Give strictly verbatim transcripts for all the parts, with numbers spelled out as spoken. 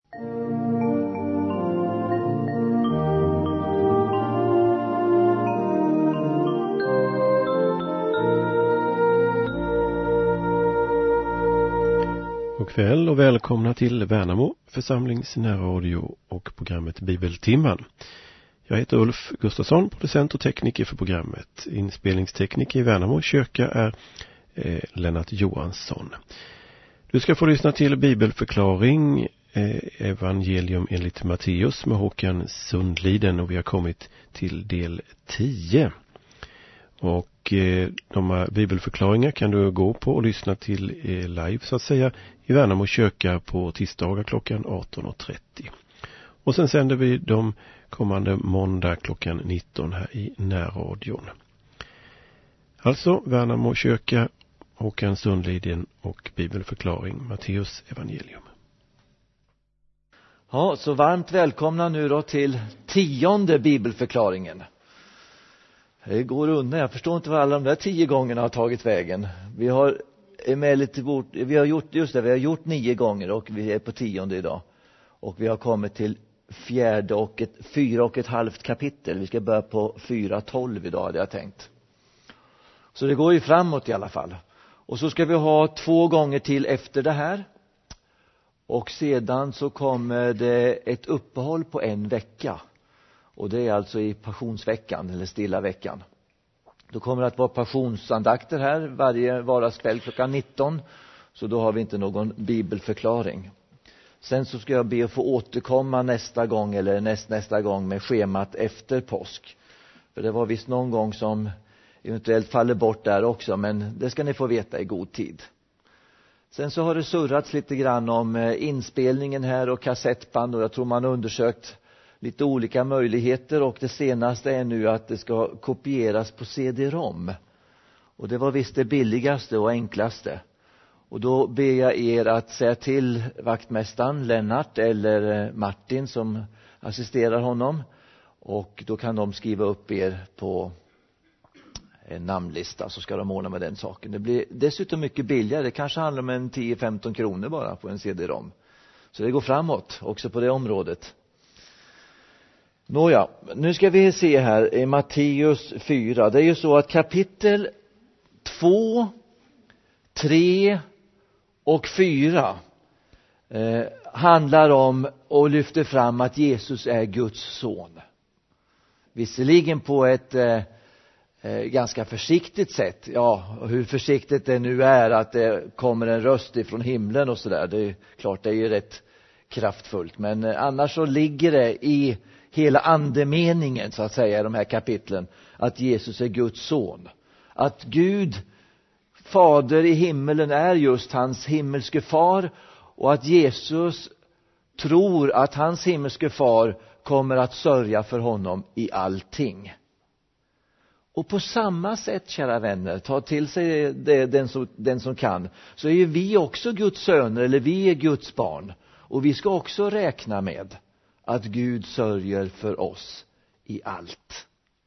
God kväll och välkomna till Värnamo församlings närradio och programmet Bibeltimman. Jag heter Ulf Gustafsson, producent och tekniker för programmet. Inspelningstekniker i Värnamo kyrka är eh, Lennart Johansson. Du ska få lyssna till bibelförklaring, eh, evangelium enligt Matteus med Håkan Sundliden, och vi har kommit till del tio. Och eh, de här bibelförklaringar kan du gå på och lyssna till eh, live så att säga i Värnamo kyrka på tisdagar klockan arton och trettio. Och sen sänder vi de kommande måndag klockan nitton här i närradion. Alltså Värnamo kyrka, Håkan Sundliden och bibelförklaring Matteus evangelium. Ja, så varmt välkomna nu då till tionde bibelförklaringen. Det går undan. Jag förstår inte vad alla de där tio gångerna har tagit vägen. Vi har emellertid vi har gjort just det, vi har gjort nio gånger och vi är på tionde idag. Och vi har kommit till fjärde och ett fyra och ett halvt kapitel. Vi ska börja på fyra tolv idag, hade jag tänkt. Så det går ju framåt i alla fall. Och så ska vi ha två gånger till efter det här. Och sedan så kommer det ett uppehåll på en vecka. Och det är alltså i passionsveckan eller stilla veckan. Då kommer det att vara passionsandakter här varje vardagskväll klockan nitton. Så då har vi inte någon bibelförklaring. Sen så ska jag be att få återkomma nästa gång eller näst, nästa gång med schemat efter påsk. För det var visst någon gång som eventuellt faller bort där också, men det ska ni få veta i god tid. Sen så har det surrats lite grann om inspelningen här och kassettband, och jag tror man har undersökt lite olika möjligheter, och det senaste är nu att det ska kopieras på C D-rom. Och det var visst det billigaste och enklaste. Och då ber jag er att säga till vaktmästaren Lennart eller Martin som assisterar honom. Och då kan de skriva upp er på en namnlista, så ska de ordna med den saken. Det blir dessutom mycket billigare. Det kanske handlar om en tio femton kronor bara på en C D-rom. Så det går framåt också på det området. Nåja, nu ska vi se här i Matteus fyra. Det är ju så att kapitel två, tre och fyra eh, handlar om och lyfter fram att Jesus är Guds son. Visserligen på ett eh, eh, ganska försiktigt sätt. Ja, hur försiktigt det nu är att det kommer en röst ifrån himlen och sådär. Det är klart, det är ju rätt kraftfullt. Men eh, annars så ligger det i hela andemeningen så att säga i de här kapitlen att Jesus är Guds son. Att Gud Fader i himmelen är just hans himmelske far, och att Jesus tror att hans himmelske far kommer att sörja för honom i allting. Och på samma sätt, kära vänner, ta till sig det, den, som, den som kan, så är ju vi också Guds söner, eller vi är Guds barn. Och vi ska också räkna med att Gud sörjer för oss i allt.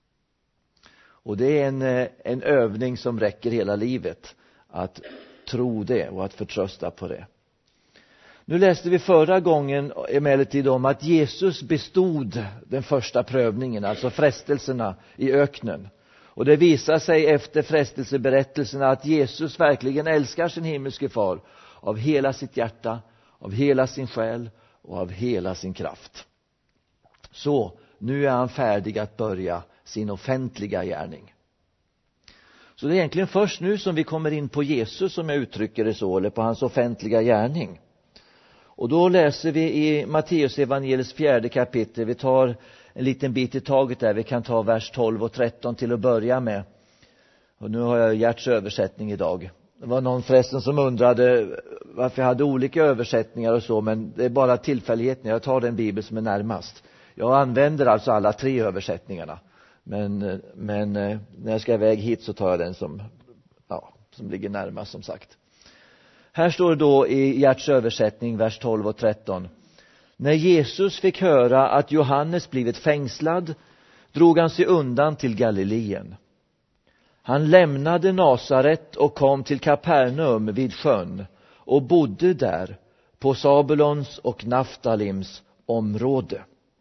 Och det är en, en övning som räcker hela livet, att tro det och att förtrösta på det. Nu läste vi förra gången emellertid om att Jesus bestod den första prövningen, alltså frestelserna i öknen. Och det visar sig efter frestelseberättelserna att Jesus verkligen älskar sin himmelske far av hela sitt hjärta, av hela sin själ och av hela sin kraft. Så nu är han färdig att börja sin offentliga gärning. Så det är egentligen först nu som vi kommer in på Jesus, som jag uttrycker det så, eller på hans offentliga gärning. Och då läser vi i Matteus evangeliets fjärde kapitel. Vi tar en liten bit i taget där. Vi kan ta vers tolv och tretton till att börja med. Och nu har jag Gerts översättning idag. Det var någon förresten som undrade varför jag hade olika översättningar och så, men det är bara tillfälligheten. Jag tar den bibel som är närmast. Jag använder alltså alla tre översättningarna. Men, men när jag ska iväg hit så tar jag den som, ja, som ligger närmast, som sagt. Här står det då i Gerts översättning, vers tolv och tretton. När Jesus fick höra att Johannes blivit fängslad, drog han sig undan till Galileen. Han lämnade Nasaret och kom till Kapernaum vid sjön och bodde där på Sabulons och Naftalims område.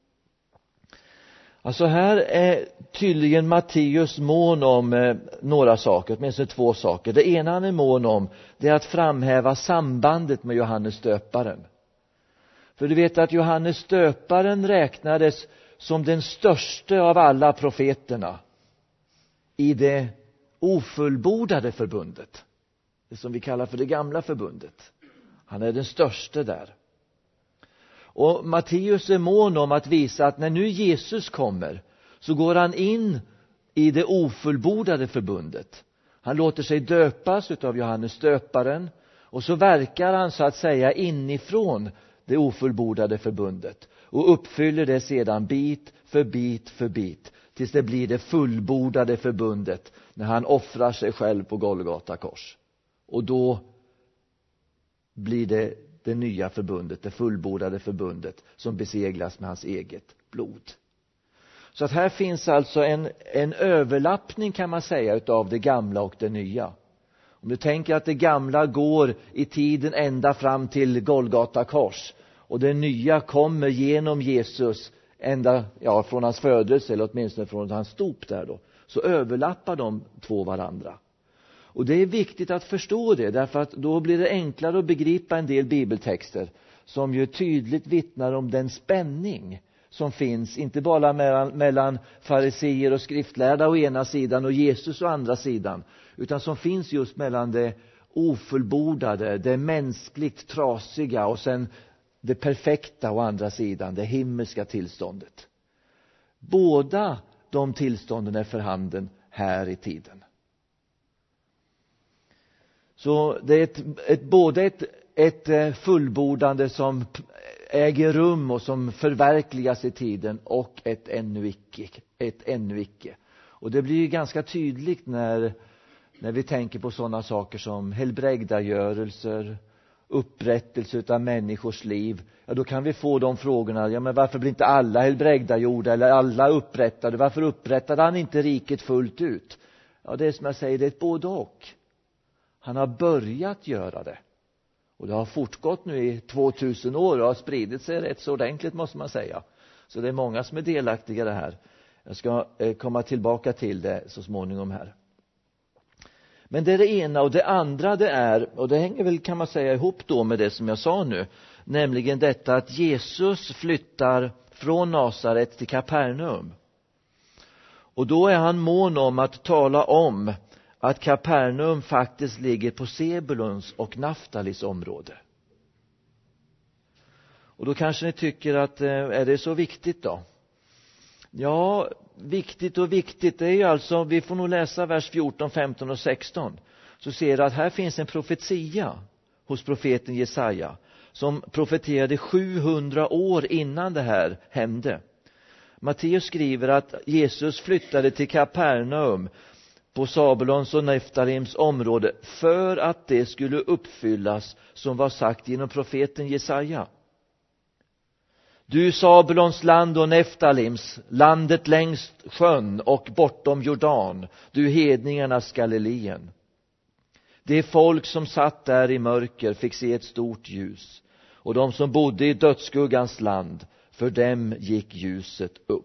Alltså här är tydligen Matteus mån om eh, några saker, åtminstone två saker. Det ena han är mån om, det är att framhäva sambandet med Johannes döparen. För du vet att Johannes döparen räknades som den största av alla profeterna i det ofullbordade förbundet. Det som vi kallar för det gamla förbundet. Han är den största där. Och Matteus är mån om att visa att när nu Jesus kommer så går han in i det ofullbordade förbundet. Han låter sig döpas utav Johannes döparen och så verkar han så att säga inifrån det ofullbordade förbundet och uppfyller det sedan bit för bit för bit tills det blir det fullbordade förbundet när han offrar sig själv på Golgata kors. Och då blir det det nya förbundet, det fullbordade förbundet som beseglas med hans eget blod. Så att här finns alltså en, en överlappning kan man säga utav det gamla och det nya. Om du tänker att det gamla går i tiden ända fram till Golgata kors och det nya kommer genom Jesus ända ja, från hans födelse eller åtminstone från hans stop där då, så överlappar de två varandra. Och det är viktigt att förstå det, därför att då blir det enklare att begripa en del bibeltexter som ju tydligt vittnar om den spänning som finns, inte bara mellan, mellan fariseer och skriftlärda å ena sidan och Jesus å andra sidan, utan som finns just mellan det ofullbordade, det mänskligt trasiga och sen det perfekta å andra sidan, det himmelska tillståndet. Båda de tillstånden är för handen här i tiden. Så det är ett, ett, både ett, ett fullbordande som äger rum och som förverkligas i tiden och ett ännu icke. Ett ännu icke. Och det blir ju ganska tydligt när, när vi tänker på sådana saker som helbrägdagörelser, upprättelse av människors liv. Ja, då kan vi få de frågorna, ja men varför blir inte alla helbrägdagjorda eller alla upprättade? Varför upprättade han inte riket fullt ut? Ja, det är som jag säger, det är ett både och. Han har börjat göra det. Och det har fortgått nu i tvåtusen år och har spridit sig rätt så ordentligt måste man säga. Så det är många som är delaktiga i det här. Jag ska eh, komma tillbaka till det så småningom här. Men det är det ena, och det andra det är, och det hänger väl kan man säga ihop då med det som jag sa nu. Nämligen detta att Jesus flyttar från Nasaret till Kapernaum. Och då är han mån om att tala om att Kapernaum faktiskt ligger på Sebulons och Naftalis område. Och då kanske ni tycker att är det så viktigt då? Ja, viktigt och viktigt, det är ju alltså, vi får nog läsa vers fjorton, femton och sexton. Så ser du att här finns en profetia hos profeten Jesaja som profeterade sjuhundra år innan det här hände. Matteus skriver att Jesus flyttade till Kapernaum på Sabulons och Naftalims område för att det skulle uppfyllas som var sagt genom profeten Jesaja. Du Sabulons land och Naftalims, landet längs sjön och bortom Jordan, du hedningarnas Galileen. Det folk som satt där i mörker fick se ett stort ljus, och de som bodde i dödsskuggans land, för dem gick ljuset upp.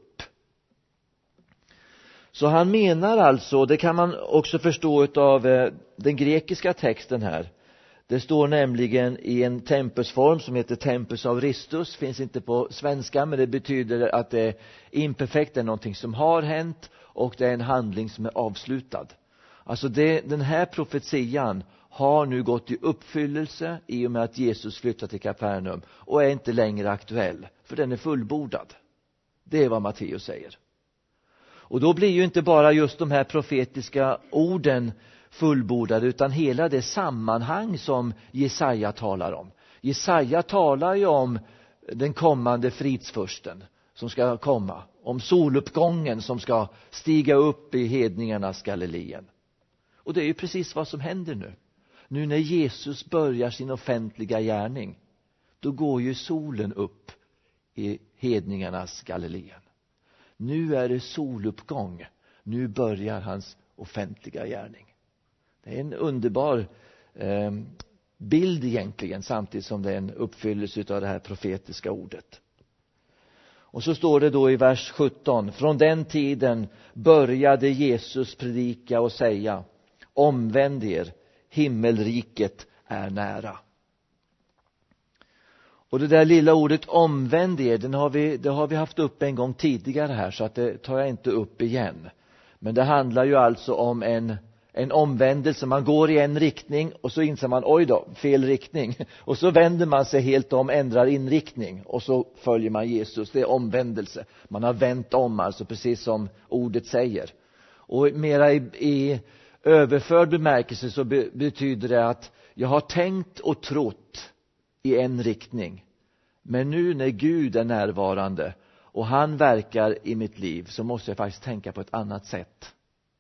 Så han menar alltså, det kan man också förstå av den grekiska texten här. Det står nämligen i en tempusform som heter tempus auristus, finns inte på svenska, men det betyder att det är imperfekt, det är någonting som har hänt och det är en handling som är avslutad. Alltså det, den här profetian har nu gått i uppfyllelse i och med att Jesus flyttar till Kapernaum och är inte längre aktuell, för den är fullbordad. Det är vad Matteus säger. Och då blir ju inte bara just de här profetiska orden fullbordade, utan hela det sammanhang som Jesaja talar om. Jesaja talar ju om den kommande fridsfursten som ska komma, om soluppgången som ska stiga upp i hedningarnas Galileen. Och det är ju precis vad som händer nu. Nu när Jesus börjar sin offentliga gärning, då går ju solen upp i hedningarnas Galileen. Nu är det soluppgång. Nu börjar hans offentliga gärning. Det är en underbar eh, bild egentligen, samtidigt som det är en uppfyllelse av det här profetiska ordet. Och så står det då i vers sjutton: från den tiden började Jesus predika och säga: omvänd er, himmelriket är nära. Och det där lilla ordet omvänd er, den har vi, det har vi haft upp en gång tidigare här, så att det tar jag inte upp igen. Men det handlar ju alltså om en, en omvändelse. Man går i en riktning och så inser man, oj då, fel riktning. Och så vänder man sig helt om, ändrar inriktning och så följer man Jesus. Det är omvändelse. Man har vänt om, alltså precis som ordet säger. Och mera i, i överförd bemärkelse så be, betyder det att jag har tänkt och trott i en riktning. Men nu när Gud är närvarande och han verkar i mitt liv, så måste jag faktiskt tänka på ett annat sätt.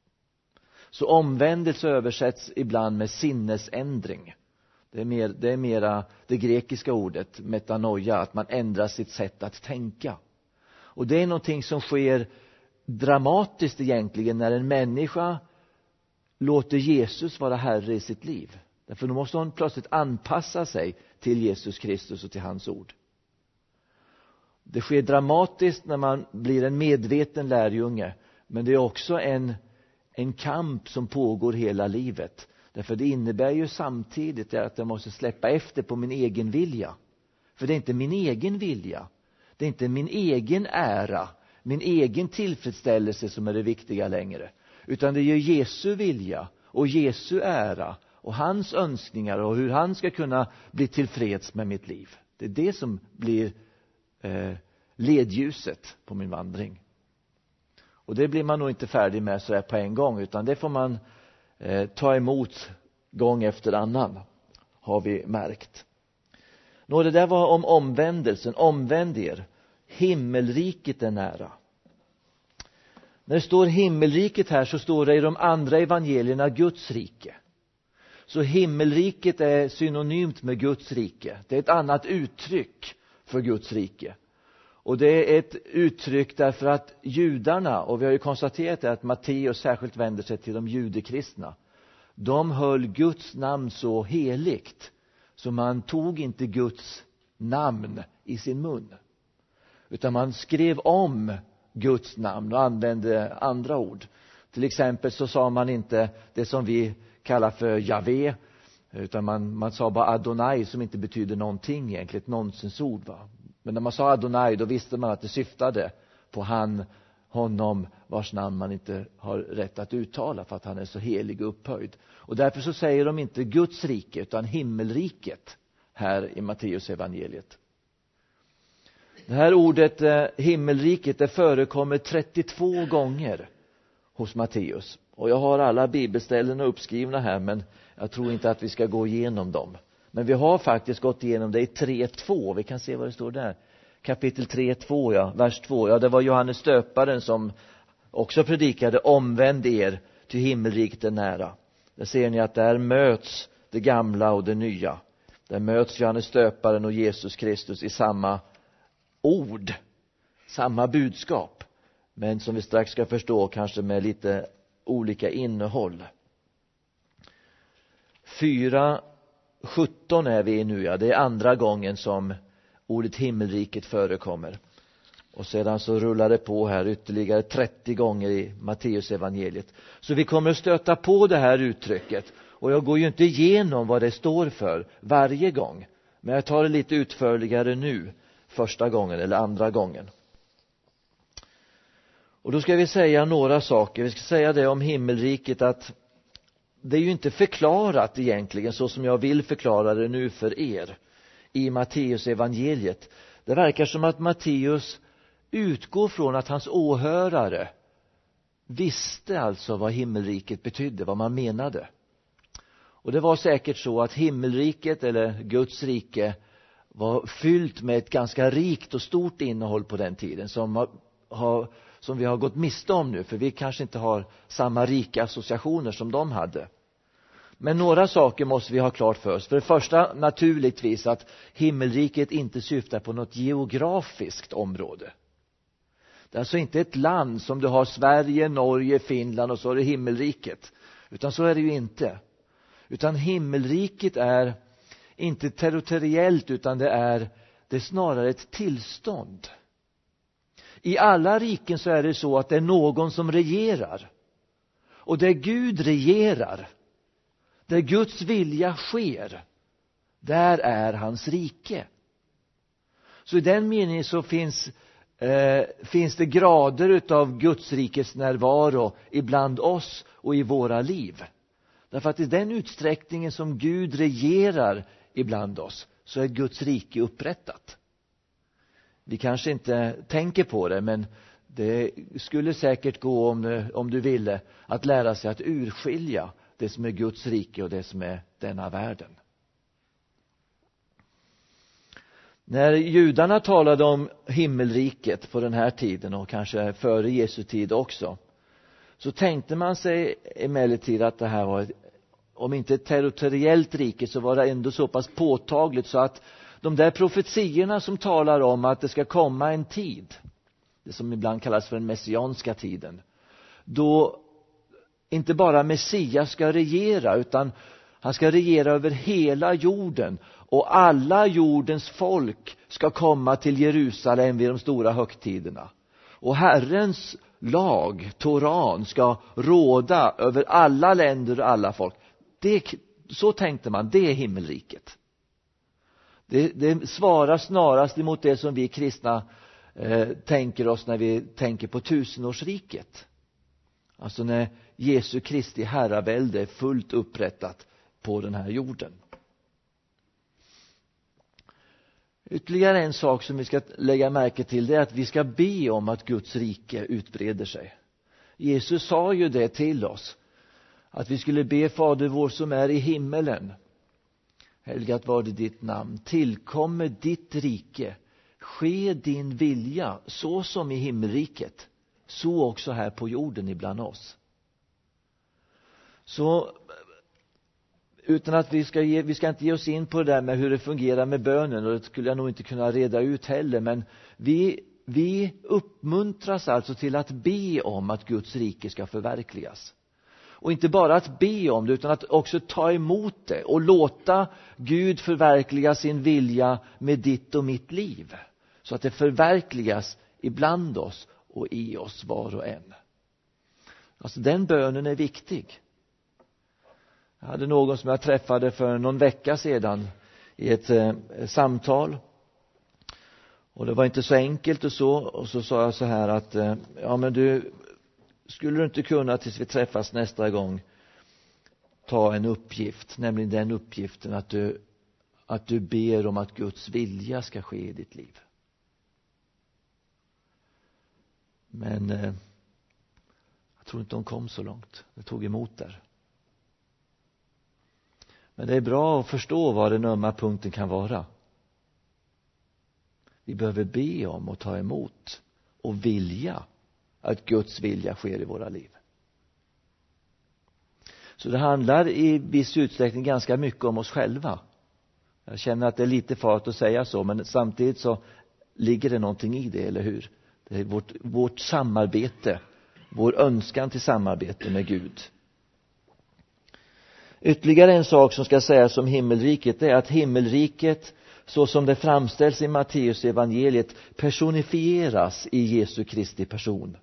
Så omvändelse översätts ibland med sinnesändring. Det är, mer, det är mera det grekiska ordet metanoia, att man ändrar sitt sätt att tänka. Och det är någonting som sker dramatiskt egentligen när en människa låter Jesus vara herre i sitt liv. Därför då måste hon plötsligt anpassa sig till Jesus Kristus och till hans ord. Det sker dramatiskt när man blir en medveten lärjunge, men det är också en, en kamp som pågår hela livet. Därför det innebär ju samtidigt att jag måste släppa efter på min egen vilja. För det är inte min egen vilja, det är inte min egen ära, min egen tillfredsställelse som är det viktiga längre. Utan det är ju Jesu vilja och Jesu ära och hans önskningar och hur han ska kunna bli tillfreds med mitt liv. Det är det som blir eh, ledljuset på min vandring. Och det blir man nog inte färdig med så här på en gång, utan det får man eh, ta emot gång efter annan, har vi märkt. Nå, det där var om omvändelsen. Omvänd er, himmelriket är nära. När det står himmelriket här så står det i de andra evangelierna Guds rike. Så himmelriket är synonymt med Guds rike. Det är ett annat uttryck för Guds rike. Och det är ett uttryck därför att judarna, och vi har ju konstaterat att Matteus särskilt vänder sig till de judekristna, de höll Guds namn så heligt så man tog inte Guds namn i sin mun. Utan man skrev om Guds namn och använde andra ord. Till exempel så sa man inte det som vi kallar för Javé, utan man, man sa bara Adonai, som inte betyder någonting egentligen, ett nonsensord, va. Men när man sa Adonai, då visste man att det syftade på han, honom vars namn man inte har rätt att uttala för att han är så helig och upphöjd. Och därför så säger de inte Guds rike utan himmelriket här i Matteus evangeliet. Det här ordet eh, himmelriket, det förekommer trettiotvå gånger hos Matteus. Och jag har alla bibelställen uppskrivna här, men jag tror inte att vi ska gå igenom dem. Men vi har faktiskt gått igenom det i tre två. Vi kan se vad det står där. Kapitel tre två, ja, vers två. Ja, det var Johannes döparen som också predikade: omvänd er, till himmelriket är nära. Där ser ni att där möts det gamla och det nya. Där möts Johannes döparen och Jesus Kristus i samma ord, samma budskap, men som vi strax ska förstå kanske med lite olika innehåll. fyra sjutton är vi nu, ja, det är andra gången som ordet himmelriket förekommer. Och sedan så rullar det på här ytterligare trettio gånger i Matteus evangeliet. Så vi kommer att stöta på det här uttrycket, och jag går ju inte igenom vad det står för varje gång, men jag tar det lite utförligare nu, första gången eller andra gången. Och då ska vi säga några saker. Vi ska säga det om himmelriket, att det är ju inte förklarat egentligen så som jag vill förklara det nu för er i Matteus evangeliet. Det verkar som att Matteus utgår från att hans åhörare visste alltså vad himmelriket betydde, vad man menade. Och det var säkert så att himmelriket eller Guds rike var fyllt med ett ganska rikt och stort innehåll på den tiden som, har, har, som vi har gått miste om nu, för vi kanske inte har samma rika associationer som de hade. Men några saker måste vi ha klart för oss. För det första naturligtvis att himmelriket inte syftar på något geografiskt område. Det är alltså inte ett land som du har Sverige, Norge, Finland och så är det himmelriket. Utan så är det ju inte. Utan himmelriket är inte territoriellt, utan det är, det är snarare ett tillstånd. I alla riken så är det så att det är någon som regerar. Och där Gud regerar, där Guds vilja sker, där är hans rike. Så i den meningen så finns, eh, finns det grader utav Guds rikes närvaro ibland oss och i våra liv. Därför att i den utsträckningen som Gud regerar ibland oss så är Guds rike upprättat. Vi kanske inte tänker på det, men det skulle säkert gå, om, om du ville, att lära sig att urskilja det som är Guds rike och det som är denna världen. När judarna talade om himmelriket på den här tiden och kanske före Jesu tid också, så tänkte man sig emellertid att det här var ett, om inte ett territoriellt rike, så var det ändå så pass påtagligt så att de där profetiorna som talar om att det ska komma en tid, det som ibland kallas för den messianska tiden, då inte bara Messias ska regera, utan han ska regera över hela jorden, och alla jordens folk ska komma till Jerusalem vid de stora högtiderna. Och Herrens lag, Toran, ska råda över alla länder och alla folk. Det, så tänkte man, det är himmelriket. Det, det svarar snarast emot det som vi kristna eh, tänker oss när vi tänker på tusenårsriket. Alltså när Jesu Kristi herravälde är fullt upprättat på den här jorden. Ytterligare en sak som vi ska lägga märke till, det är att vi ska be om att Guds rike utbreder sig. Jesus sa ju det till oss, att vi skulle be: Fader vår som är i himmelen, helgat var det ditt namn, tillkommer ditt rike, ske din vilja så som i himmelriket, så också här på jorden ibland oss. Så utan att vi ska ge, vi ska inte ge oss in på det där med hur det fungerar med bönen, och det skulle jag nog inte kunna reda ut heller, men vi, vi uppmuntras alltså till att be om att Guds rike ska förverkligas. Och inte bara att be om det, utan att också ta emot det och låta Gud förverkliga sin vilja med ditt och mitt liv, så att det förverkligas ibland oss och i oss var och en. Alltså den bönen är viktig. Jag hade någon som jag träffade för någon vecka sedan i ett eh, samtal. Och det var inte så enkelt och så. Och så sa jag så här att eh, ja men du, skulle du inte kunna tills vi träffas nästa gång ta en uppgift, nämligen den uppgiften att du, att du ber om att Guds vilja ska ske i ditt liv. Men eh, jag tror inte de kom så långt. Det tog emot där. Men det är bra att förstå vad den ömma punkten kan vara. Vi behöver be om och ta emot och vilja att Guds vilja sker i våra liv. Så det handlar i viss utsträckning ganska mycket om oss själva. Jag känner att det är lite farligt att säga så, men samtidigt så ligger det någonting i det, eller hur? Det är vårt, vårt samarbete, vår önskan till samarbete med Gud. Ytterligare en sak som ska sägas om himmelriket är att himmelriket, så som det framställs i Matteus evangeliet, personifieras i Jesu Kristi person.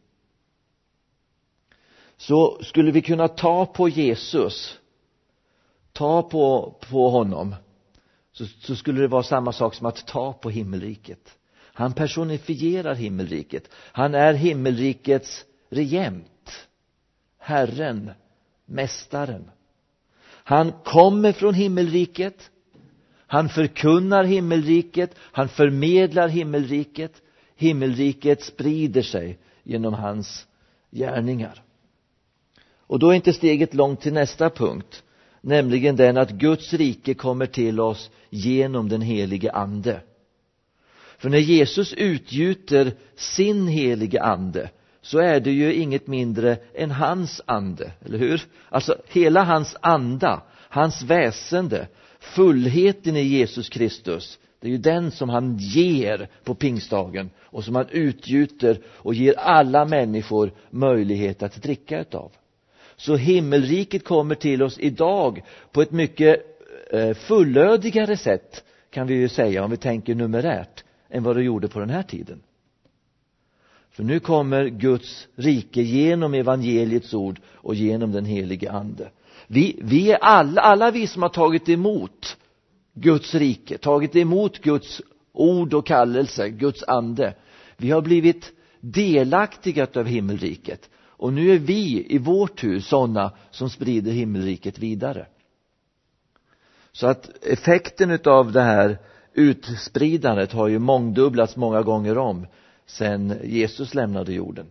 Så skulle vi kunna ta på Jesus, ta på, på honom, så, så skulle det vara samma sak som att ta på himmelriket. Han personifierar himmelriket. Han är himmelrikets regent, Herren, mästaren. Han kommer från himmelriket. Han förkunnar himmelriket. Han förmedlar himmelriket. Himmelriket sprider sig genom hans gärningar. Och då är inte steget långt till nästa punkt, nämligen den att Guds rike kommer till oss genom den helige ande. För när Jesus utgjuter sin helige ande, så är det ju inget mindre än hans ande, eller hur? Alltså hela hans anda, hans väsende, fullheten i Jesus Kristus, det är ju den som han ger på pingstdagen och som han utgjuter och ger alla människor möjlighet att dricka utav. Så himmelriket kommer till oss idag på ett mycket fullödigare sätt, kan vi ju säga om vi tänker numerärt, än vad det gjorde på den här tiden. För nu kommer Guds rike genom evangeliets ord och genom den helige ande. Vi, vi är alla, alla vi som har tagit emot Guds rike, tagit emot Guds ord och kallelse, Guds ande. Vi har blivit delaktiga av himmelriket. Och nu är vi i vårt hus sådana som sprider himmelriket vidare. Så att effekten av det här utspridandet har ju mångdubblats många gånger om sedan Jesus lämnade jorden.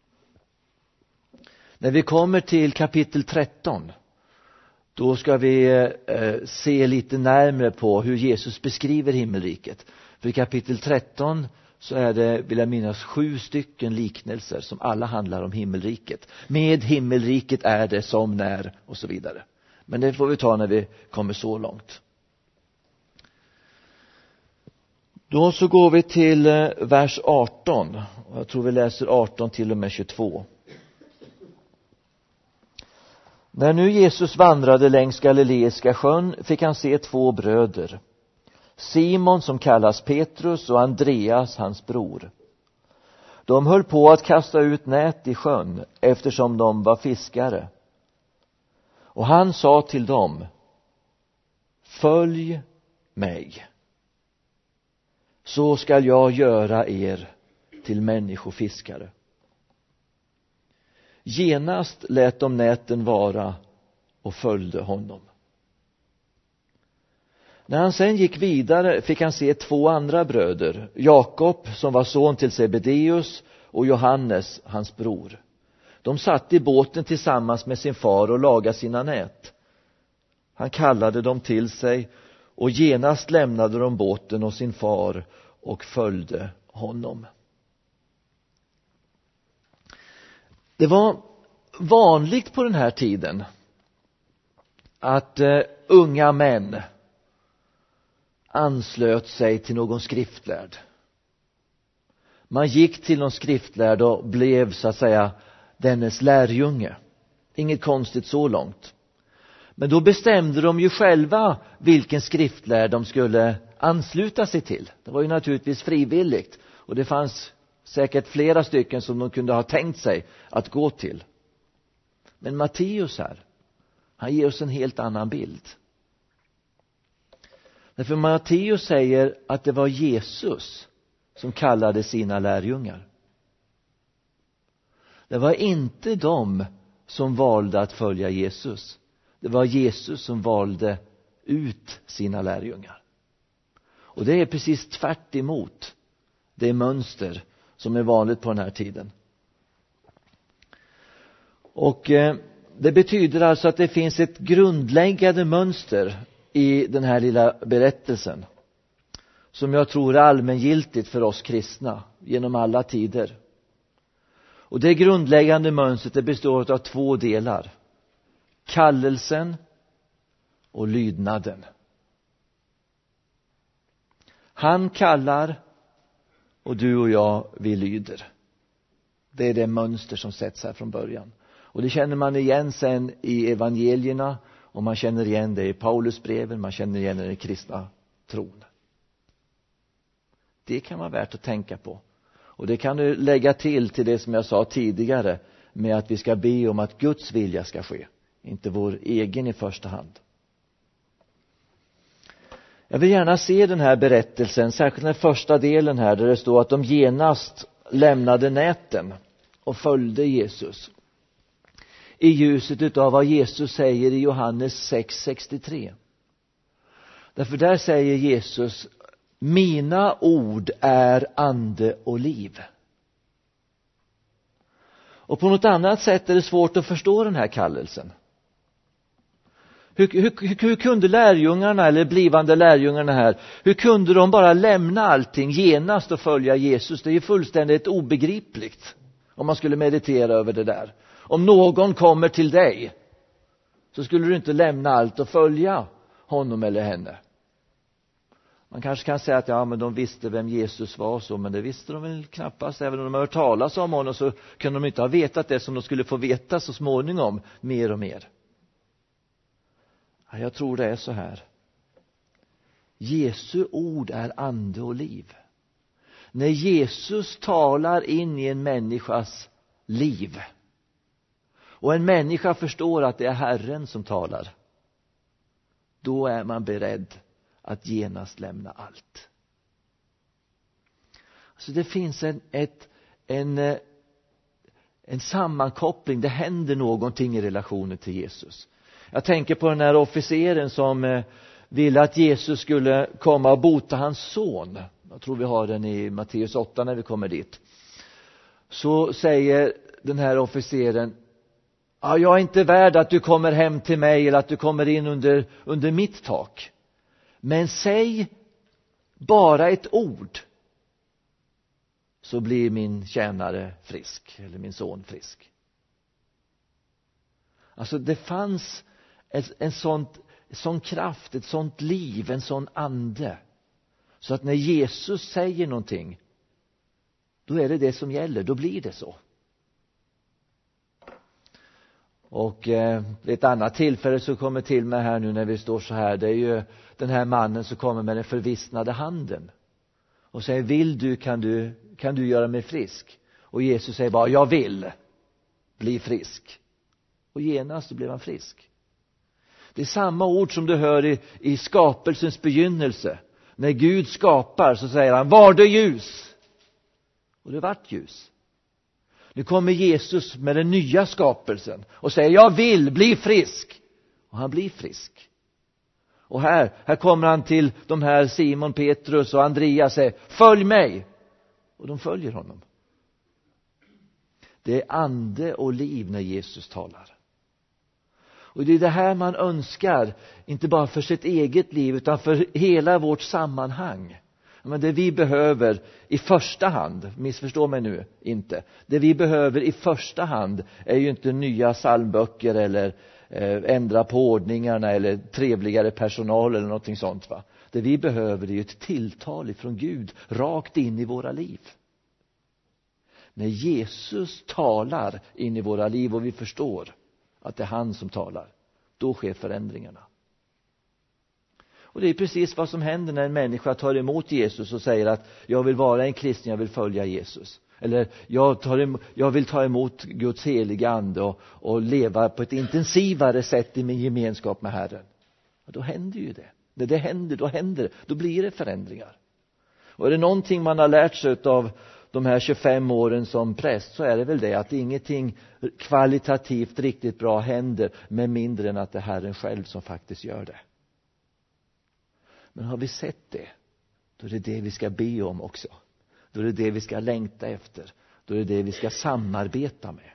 När vi kommer till kapitel tretton, då ska vi eh, se lite närmare på hur Jesus beskriver himmelriket. För i kapitel tretton så är det, vill jag minnas, sju stycken liknelser som alla handlar om himmelriket. Med himmelriket är det som när och så vidare. Men det får vi ta när vi kommer så långt. Då så går vi till vers arton. Jag tror vi läser arton till och med tjugotvå. När nu Jesus vandrade längs Galileiska sjön fick han se två bröder. Simon som kallas Petrus och Andreas hans bror. De höll på att kasta ut nät i sjön eftersom de var fiskare. Och han sa till dem: följ mig, så skall jag göra er till människofiskare. Genast lät de näten vara och följde honom. När han sen gick vidare fick han se två andra bröder, Jakob som var son till Sebedeus och Johannes hans bror. De satt i båten tillsammans med sin far och lagade sina nät. Han kallade dem till sig och genast lämnade de båten och sin far och följde honom. Det var vanligt på den här tiden att uh, unga män anslöt sig till någon skriftlärd. Man gick till någon skriftlärd och blev så att säga dennes lärjunge. Inget konstigt så långt. Men då bestämde de ju själva vilken skriftlärd de skulle ansluta sig till. Det var ju naturligtvis frivilligt. Och det fanns säkert flera stycken som de kunde ha tänkt sig att gå till. Men Matteus här, han ger oss en helt annan bild. Därför Matteus säger att det var Jesus som kallade sina lärjungar. Det var inte de som valde att följa Jesus. Det var Jesus som valde ut sina lärjungar. Och det är precis tvärt emot det mönster som är vanligt på den här tiden. Och eh, det betyder alltså att det finns ett grundläggande mönster i den här lilla berättelsen som jag tror är allmängiltigt för oss kristna genom alla tider. Och det grundläggande mönstret det består av två delar: kallelsen och lydnaden. Han kallar och du och jag, vi lyder. Det är det mönster som sätts här från början. Och det känner man igen sen i evangelierna, och man känner igen det i Paulusbreven, man känner igen det i kristna tron. Det kan vara värt att tänka på. Och det kan du lägga till till det som jag sa tidigare med att vi ska be om att Guds vilja ska ske, inte vår egen i första hand. Jag vill gärna se den här berättelsen, särskilt den första delen här där det står att de genast lämnade näten och följde Jesus. I ljuset utav vad Jesus säger i Johannes sex sextiotre. Därför där säger Jesus: mina ord är ande och liv. Och på något annat sätt är det svårt att förstå den här kallelsen. Hur, hur, hur kunde lärjungarna eller blivande lärjungarna här, hur kunde de bara lämna allting genast och följa Jesus? Det är ju fullständigt obegripligt om man skulle meditera över det där. Om någon kommer till dig så skulle du inte lämna allt och följa honom eller henne. Man kanske kan säga att ja, men de visste vem Jesus var så, men det visste de väl knappast. Även om de hört talas om honom så kunde de inte ha vetat det som de skulle få veta så småningom mer och mer. Jag tror det är så här Jesu ord är ande och liv. När Jesus talar in i en människas liv och en människa förstår att det är Herren som talar, då är man beredd att genast lämna allt. Så det finns en, ett, en, en sammankoppling. Det händer någonting i relationen till Jesus. Jag tänker på den här officeren som ville att Jesus skulle komma och bota hans son. Jag tror vi har den i Matteus åtta när vi kommer dit. Så säger den här officeren: ja, jag är inte värd att du kommer hem till mig eller att du kommer in under, under mitt tak. Men säg bara ett ord, så blir min tjänare frisk, eller min son frisk. Alltså det fanns en, en sånt, sån kraft, ett sånt liv, en sån ande. Så att när Jesus säger någonting, då är det det som gäller, då blir det så. Och eh, ett annat tillfälle så kommer till mig här nu när vi står så här, det är ju den här mannen som kommer med den förvissnade handen och säger: vill du, kan du, kan du göra mig frisk? Och Jesus säger bara: jag vill bli frisk. Och genast så blev han frisk. Det är samma ord som du hör i, i skapelsens begynnelse. När Gud skapar så säger han: var det ljus? Och det vart ljus. Nu kommer Jesus med den nya skapelsen och säger: jag vill bli frisk. Och han blir frisk. Och här, här kommer han till de här Simon, Petrus och Andreas och säger: följ mig. Och de följer honom. Det är ande och liv när Jesus talar. Och det är det här man önskar, inte bara för sitt eget liv utan för hela vårt sammanhang. Men det vi behöver i första hand, missförstå mig nu inte, det vi behöver i första hand är ju inte nya psalmböcker eller eh, ändra på ordningarna eller trevligare personal eller någonting sånt, va. Det vi behöver är ju ett tilltal ifrån Gud rakt in i våra liv. När Jesus talar in i våra liv och vi förstår att det är han som talar, då sker förändringarna. Och det är precis vad som händer när en människa tar emot Jesus och säger att jag vill vara en kristen, jag vill följa Jesus. Eller jag, tar emot, jag vill ta emot Guds heliga ande och, och leva på ett intensivare sätt i min gemenskap med Herren. Och då händer ju det. När det händer, då händer det. Då blir det förändringar. Och är det någonting man har lärt sig av de här tjugofem åren som präst, så är det väl det att ingenting kvalitativt riktigt bra händer med mindre än att det är Herren själv som faktiskt gör det. Men har vi sett det, då är det det vi ska be om också. Då är det det vi ska längta efter. Då är det det vi ska samarbeta med.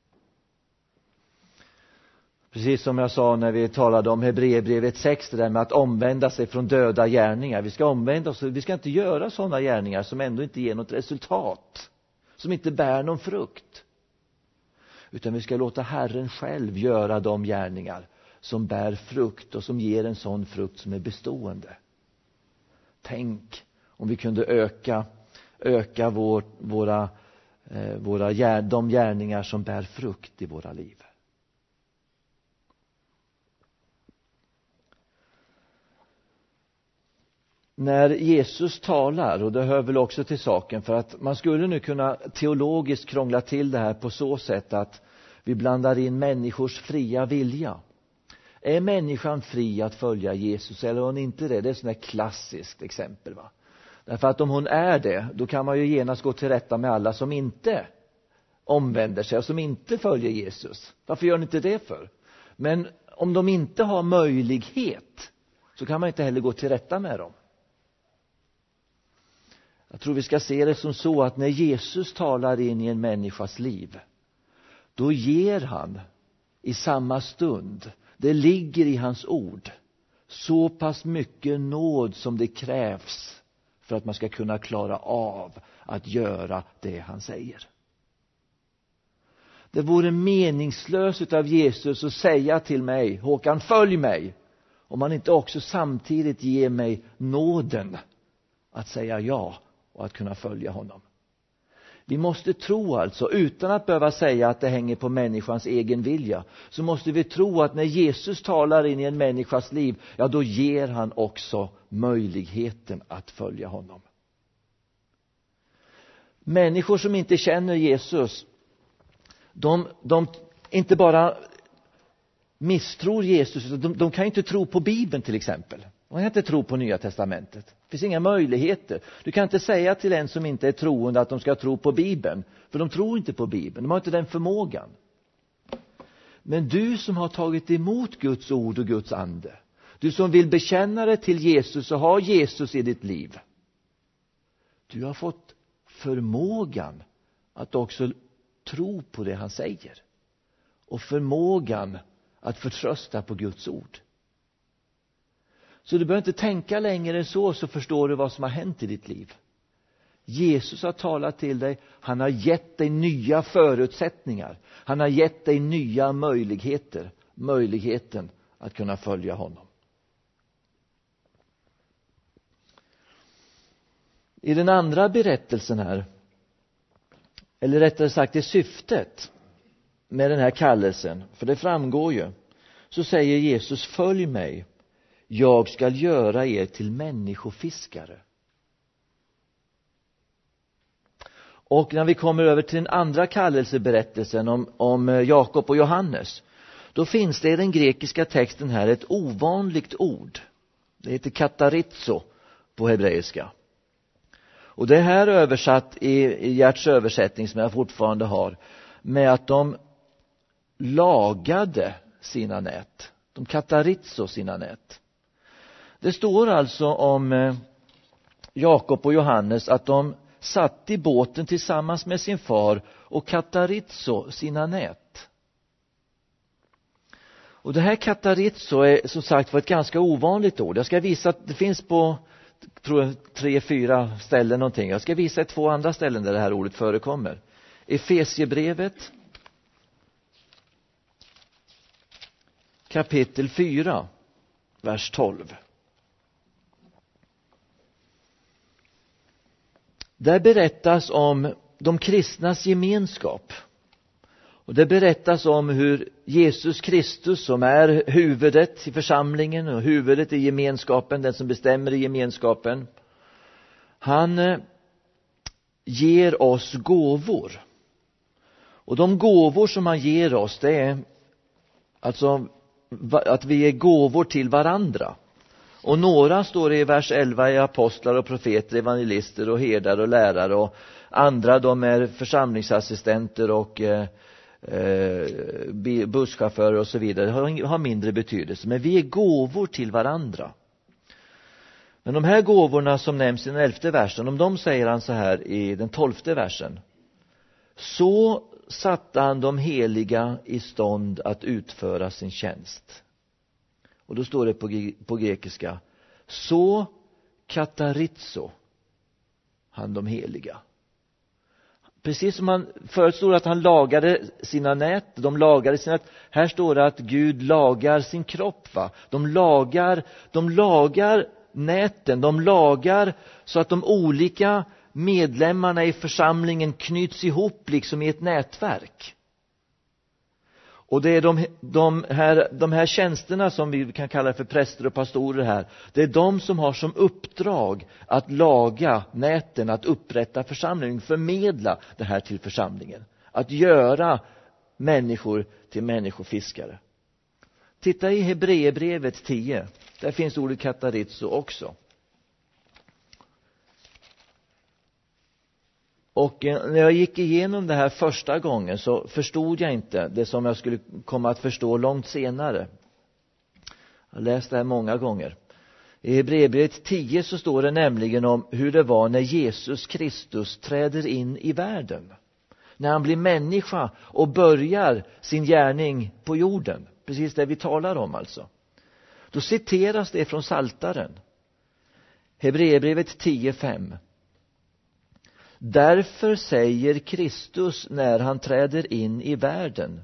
Precis som jag sa när vi talade om Hebreerbrevet sex, det där med att omvända sig från döda gärningar. Vi ska omvända oss, vi ska inte göra sådana gärningar som ändå inte ger något resultat. Som inte bär någon frukt. Utan vi ska låta Herren själv göra de gärningar som bär frukt och som ger en sån frukt som är bestående. Tänk om vi kunde öka, öka vår, våra, eh, våra, de gärningar som bär frukt i våra liv. När Jesus talar, och det hör väl också till saken, för att man skulle nu kunna teologiskt krångla till det här på så sätt att vi blandar in människors fria vilja. Är människan fri att följa Jesus eller är hon inte det? Det är ett sådant här klassiskt exempel, va? Därför att om hon är det, då kan man ju genast gå till rätta med alla som inte omvänder sig och som inte följer Jesus. Varför gör ni inte det för? Men om de inte har möjlighet, så kan man inte heller gå till rätta med dem. Jag tror vi ska se det som så att när Jesus talar in i en människas liv, då ger han i samma stund, det ligger i hans ord, så pass mycket nåd som det krävs för att man ska kunna klara av att göra det han säger. Det vore meningslöst av Jesus att säga till mig: Håkan, följ mig, om han inte också samtidigt ger mig nåden att säga ja och att kunna följa honom. Vi måste tro alltså, utan att behöva säga att det hänger på människans egen vilja, så måste vi tro att när Jesus talar in i en människas liv, ja då ger han också möjligheten att följa honom. Människor som inte känner Jesus, de, de inte bara misstror Jesus, de, de kan inte tro på Bibeln till exempel. De kan inte tro på Nya testamentet. Det finns inga möjligheter. Du kan inte säga till en som inte är troende att de ska tro på Bibeln, för de tror inte på Bibeln. De har inte den förmågan. Men du som har tagit emot Guds ord och Guds ande, du som vill bekänna dig till Jesus och ha Jesus i ditt liv, du har fått förmågan att också tro på det han säger. Och förmågan att förtrösta på Guds ord. Så du behöver inte tänka längre än så, så förstår du vad som har hänt i ditt liv. Jesus har talat till dig. Han har gett dig nya förutsättningar. Han har gett dig nya möjligheter. Möjligheten att kunna följa honom. I den andra berättelsen här, eller rättare sagt i syftet med den här kallelsen, för det framgår ju, så säger Jesus: följ mig, jag ska göra er till människofiskare. Och när vi kommer över till den andra kallelseberättelsen om, om Jakob och Johannes, då finns det i den grekiska texten här ett ovanligt ord. Det heter katarizo på hebreiska. Och det här översatt i, i Gerts översättning, som jag fortfarande har, med att de lagade sina nät. De katarizo sina nät. Det står alltså om eh, Jakob och Johannes att de satt i båten tillsammans med sin far och katarizo sina nät. Och det här katarizo är som sagt var ett ganska ovanligt ord. Jag ska visa att det finns på tror jag, tre, fyra ställen någonting. Jag ska visa två andra ställen där det här ordet förekommer. Efesiebrevet kapitel fyra, vers tolv. Där berättas om de kristnas gemenskap. Och det berättas om hur Jesus Kristus, som är huvudet i församlingen och huvudet i gemenskapen, den som bestämmer i gemenskapen, han ger oss gåvor. Och de gåvor som han ger oss, det är alltså att vi är gåvor till varandra. Och några står det i vers elva är apostlar och profeter, evangelister och herdar och lärare, och andra de är församlingsassistenter och eh, busschaufförer och så vidare. Det har, har mindre betydelse, men vi är gåvor till varandra. Men de här gåvorna som nämns i den elfte versen, om de säger han så här i den tolfte versen: så satte han de heliga i stånd att utföra sin tjänst. Och då står det på, på grekiska: så katarizo han de heliga. Precis som man förut stod att han lagade sina nät, de lagade sina nät. Här står det att Gud lagar sin kropp, va? De lagar, de lagar näten, de lagar så att de olika medlemmarna i församlingen knyts ihop liksom i ett nätverk. Och det är de, de, här, de här tjänsterna som vi kan kalla för präster och pastorer här. Det är de som har som uppdrag att laga näten, att upprätta församlingen, förmedla det här till församlingen. Att göra människor till människofiskare. Titta i Hebreerbrevet tio. Där finns ordet katarizo också. Och när jag gick igenom det här första gången så förstod jag inte det som jag skulle komma att förstå långt senare. Jag har läst det här många gånger. I Hebreerbrevet tio så står det nämligen om hur det var när Jesus Kristus träder in i världen. När han blir människa och börjar sin gärning på jorden. Precis det vi talar om alltså. Då citeras det från Psaltaren. Hebreerbrevet tio fem. Därför säger Kristus när han träder in i världen: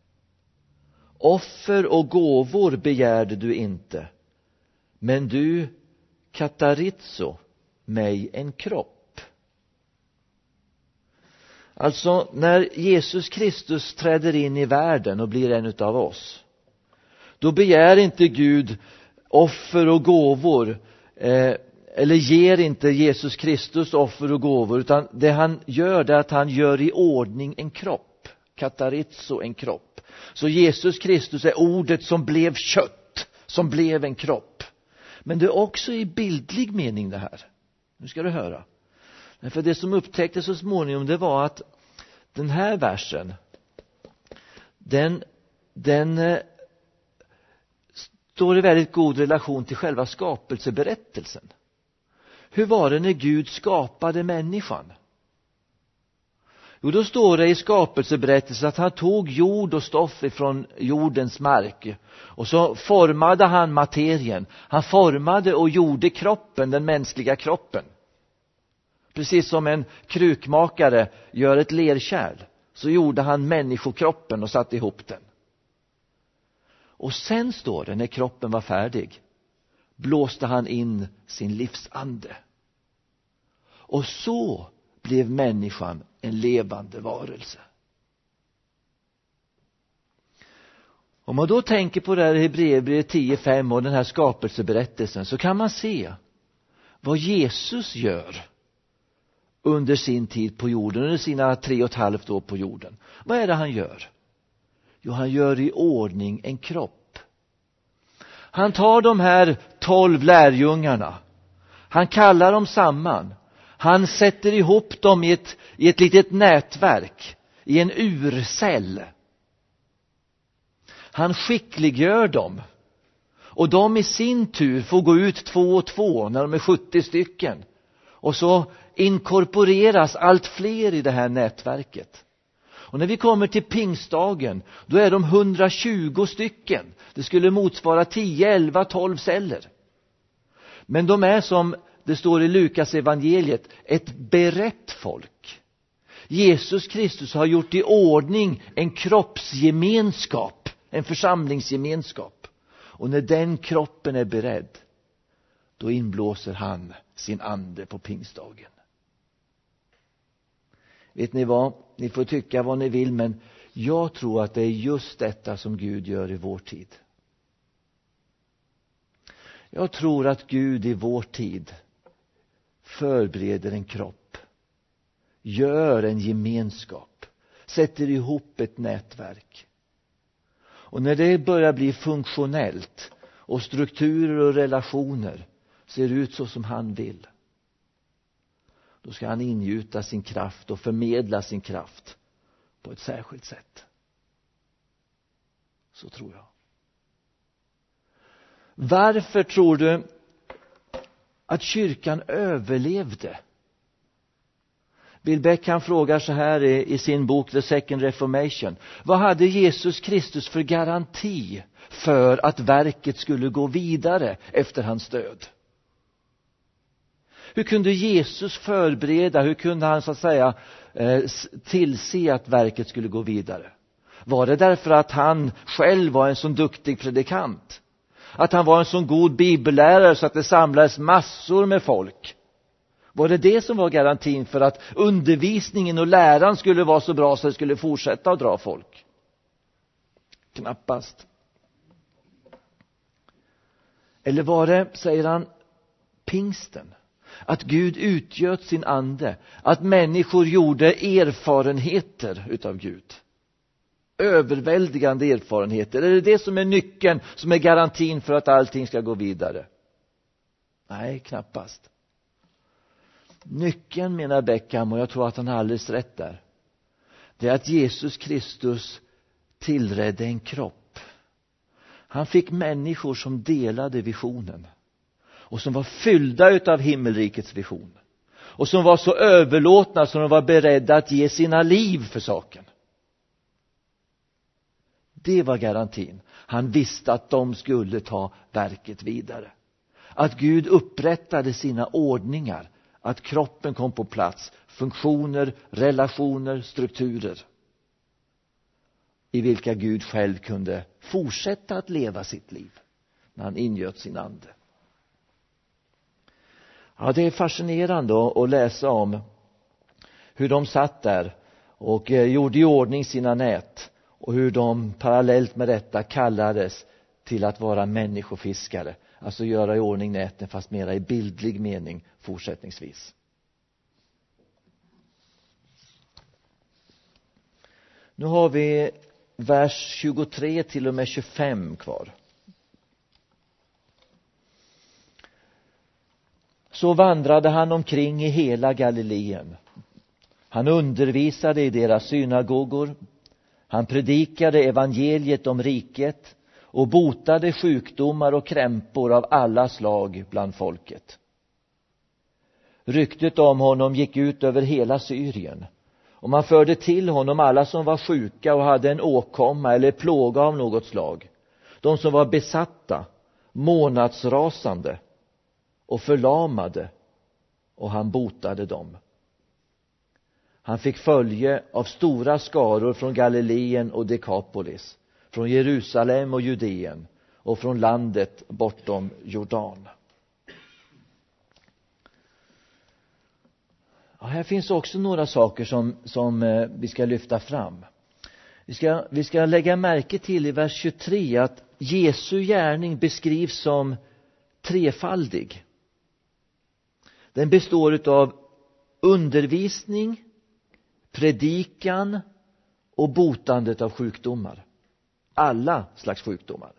offer och gåvor begärde du inte, men du katarizo mig en kropp. Alltså när Jesus Kristus träder in i världen och blir en utav oss, då begär inte Gud offer och gåvor, eh, eller ger inte Jesus Kristus offer och gåvor, utan det han gör är att han gör i ordning en kropp, katarizo, en kropp. Så Jesus Kristus är ordet som blev kött, som blev en kropp. Men det är också i bildlig mening det här. Nu ska du höra. För det som upptäcktes så småningom, det var att den här versen, den, den eh, står i väldigt god relation till själva skapelseberättelsen. Hur var det när Gud skapade människan? Jo, då står det i skapelseberättelsen att han tog jord och stoff ifrån jordens mark. Och så formade han materien. Han formade och gjorde kroppen, den mänskliga kroppen. Precis som en krukmakare gör ett lerkärl, så gjorde han människokroppen och satte ihop den. Och sen står det, när kroppen var färdig, blåste han in sin livsande. Och så blev människan en levande varelse. Om man då tänker på det här i Hebreerbrevet tio fem och den här skapelseberättelsen, så kan man se vad Jesus gör under sin tid på jorden, under sina tre och ett halvt år på jorden. Vad är det han gör? Jo, han gör i ordning en kropp. Han tar de här tolv lärjungarna. Han kallar dem samman. Han sätter ihop dem i ett, i ett litet nätverk, i en urcell. Han skickliggör dem. Och de i sin tur får gå ut två och två när de är sjuttio stycken. Och så inkorporeras allt fler i det här nätverket. Och när vi kommer till pingstdagen, då är de hundratjugo stycken. Det skulle motsvara tio, elva, tolv celler. Men de är, som det står i Lukas evangeliet, ett berett folk. Jesus Kristus har gjort i ordning en kroppsgemenskap, en församlingsgemenskap. Och när den kroppen är beredd, då inblåser han sin ande på pingstdagen. Vet ni vad? Ni får tycka vad ni vill, men jag tror att det är just detta som Gud gör i vår tid. Jag tror att Gud i vår tid förbereder en kropp, gör en gemenskap, sätter ihop ett nätverk. Och när det börjar bli funktionellt och strukturer och relationer ser ut så som han vill, då ska han ingjuta sin kraft och förmedla sin kraft på ett särskilt sätt. Så tror jag. Varför tror du att kyrkan överlevde? Bill Beckham frågar så här i, i sin bok The Second Reformation. Vad hade Jesus Kristus för garanti för att verket skulle gå vidare efter hans död? Hur kunde Jesus förbereda, hur kunde han så att säga tillse att verket skulle gå vidare? Var det därför att han själv var en så duktig predikant? Att han var en så god bibellärare så att det samlades massor med folk? Var det det som var garantin för att undervisningen och läran skulle vara så bra så det skulle fortsätta att dra folk? Knappast. Eller var det, säger han, pingsten? Att Gud utgöt sin ande. Att människor gjorde erfarenheter utav Gud. Överväldigande erfarenheter. Är det det som är nyckeln, som är garantin för att allting ska gå vidare? Nej, knappast. Nyckeln, menar Beckham, och jag tror att han har alldeles rätt där, det är att Jesus Kristus tillredde en kropp. Han fick människor som delade visionen. Och som var fyllda utav himmelrikets vision. Och som var så överlåtna som de var beredda att ge sina liv för saken. Det var garantin. Han visste att de skulle ta verket vidare. Att Gud upprättade sina ordningar. Att kroppen kom på plats. Funktioner, relationer, strukturer. I vilka Gud själv kunde fortsätta att leva sitt liv. När han ingöt sin ande. Ja, det är fascinerande att läsa om hur de satt där och eh, gjorde i ordning sina nät, och hur de parallellt med detta kallades till att vara människofiskare, alltså göra i ordning näten fast mera i bildlig mening fortsättningsvis. Nu har vi vers tjugotre till och med tjugofem kvar. Så vandrade han omkring i hela Galileen. Han undervisade i deras synagogor. Han predikade evangeliet om riket och botade sjukdomar och krämpor av alla slag bland folket. Ryktet om honom gick ut över hela Syrien, och man förde till honom alla som var sjuka och hade en åkomma eller plåga av något slag, de som var besatta, månadsrasande och förlamade, och han botade dem. Han fick följe av stora skaror från Galileen och Dekapolis, från Jerusalem och Judeen och från landet bortom Jordan. Ja, här finns också några saker som, som eh, vi ska lyfta fram. Vi ska, vi ska lägga märke till i vers tjugotre att Jesu gärning beskrivs som trefaldig. Den består av undervisning, predikan och botandet av sjukdomar. Alla slags sjukdomar.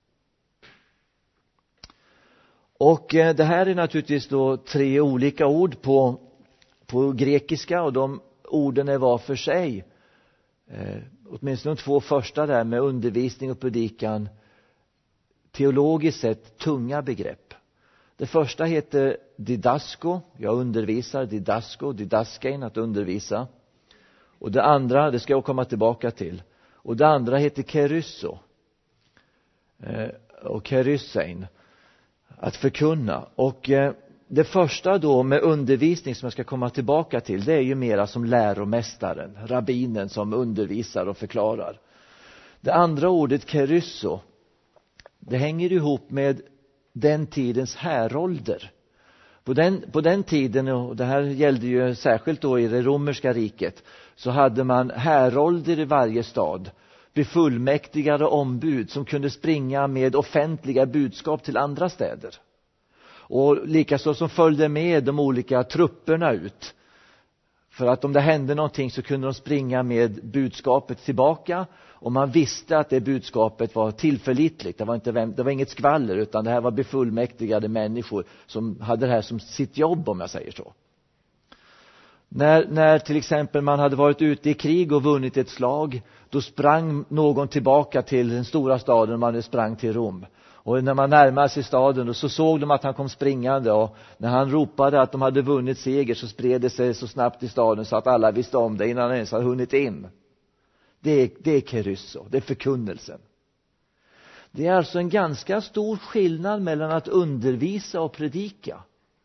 Och eh, det här är naturligtvis då tre olika ord på, på grekiska, och de orden är var för sig. Eh, åtminstone de två första där med undervisning och predikan, teologiskt sett tunga begrepp. Det första heter didasko, jag undervisar, didasko, didaskein, att undervisa. Och det andra, det ska jag komma tillbaka till. Och det andra heter kerysso. Eh, och keryssein, att förkunna. Och eh, det första då med undervisning som jag ska komma tillbaka till, det är ju mera som läromästaren, rabbinen som undervisar och förklarar. Det andra ordet kerysso, det hänger ihop med den tidens härolder. På den, på den tiden, och det här gällde ju särskilt då i det romerska riket, så hade man härolder i varje stad, befullmäktigade ombud som kunde springa med offentliga budskap till andra städer. Och likaså som följde med de olika trupperna ut. För att om det hände någonting så kunde de springa med budskapet tillbaka, och man visste att det budskapet var tillförlitligt. Det var, inte, det var inget skvaller, utan det här var befullmäktigade människor som hade det här som sitt jobb, om jag säger så. När, när till exempel man hade varit ute i krig och vunnit ett slag, då sprang någon tillbaka till den stora staden och man sprang till Rom. Och när man närmade sig staden så såg de att han kom springande, och när han ropade att de hade vunnit seger så spred det sig så snabbt i staden så att alla visste om det innan han ens hade hunnit in. Det är, det är kerysso, det är förkunnelsen. Det är alltså en ganska stor skillnad mellan att undervisa och predika.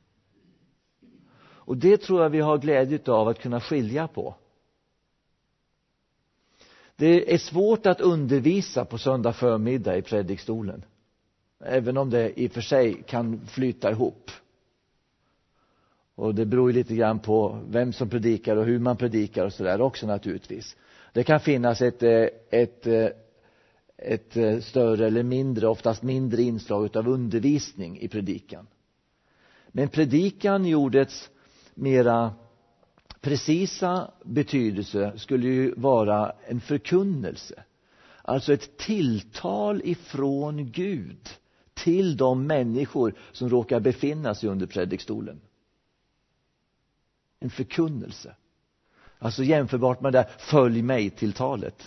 Och det tror jag vi har glädje av att kunna skilja på. Det är svårt att undervisa på söndag förmiddag i predikstolen, även om det i och för sig kan flyta ihop. Och det beror ju lite grann på vem som predikar och hur man predikar och sådär också naturligtvis. Det kan finnas ett, ett, ett större eller mindre, oftast mindre inslag av undervisning i predikan. Men predikan i ordets mera precisa betydelse skulle ju vara en förkunnelse. Alltså ett tilltal ifrån Gud till de människor som råkar befinna sig under predikstolen. En förkunnelse. Alltså jämförbart med det följ mig till talet.